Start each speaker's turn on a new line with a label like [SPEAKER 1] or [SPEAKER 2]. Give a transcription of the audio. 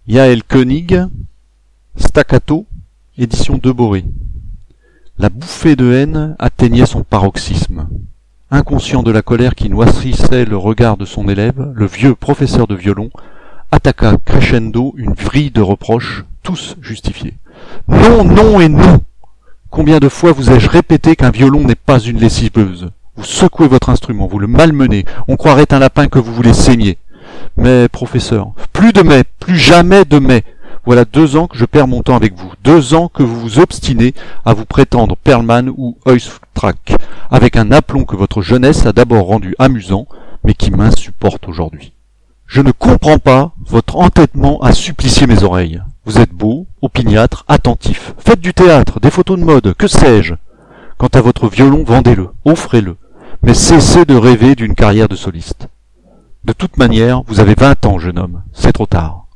[SPEAKER 1] Yaël Koenig, Staccato, édition Deboré. La bouffée de haine atteignait son paroxysme. Inconscient de la colère qui noircissait le regard de son élève, le vieux professeur de violon attaqua crescendo une vrille de reproches, tous justifiés. « Non, non et non ! Combien de fois vous ai-je répété qu'un violon n'est pas une lessiveuse ? Vous secouez votre instrument, vous le malmenez, on croirait un lapin que vous voulez saigner. Mais, professeur, plus de mais, plus jamais de mais. Voilà 2 ans que je perds mon temps avec vous, 2 ans que vous vous obstinez à vous prétendre Perlman ou Oistrakh, avec un aplomb que votre jeunesse a d'abord rendu amusant, mais qui m'insupporte aujourd'hui. Je ne comprends pas votre entêtement à supplicier mes oreilles. Vous êtes beau, opiniâtre, attentif, faites du théâtre, des photos de mode, que sais-je. Quant à votre violon, vendez-le, offrez-le, mais cessez de rêver d'une carrière de soliste. De toute manière, vous avez 20 ans, jeune homme, c'est trop tard.